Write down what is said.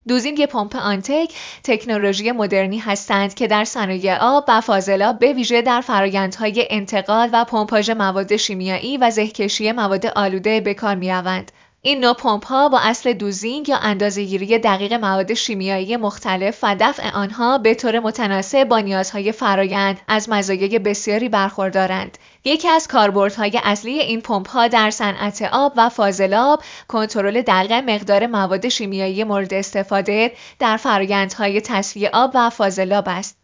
دوزینگ پمپ آنتک تکنولوژی مدرنی هستند که در صنایع آب و فاضلاب به ویژه در فرآیندهای انتقال و پمپاژ مواد شیمیایی و زهکشی مواد آلوده به کار می‌روند. این نوع پمپ‌ها با اصل دوزینگ یا اندازه‌گیری دقیق مواد شیمیایی مختلف و دفع آنها به طور متناسب با نیازهای فرآیند از مزایای بسیاری برخوردارند. یکی از کاربردهای اصلی این پمپ‌ها در صنعت آب و فاضلاب کنترل دقیق مقدار مواد شیمیایی مورد استفاده در فرآیندهای تصفیه آب و فاضلاب است.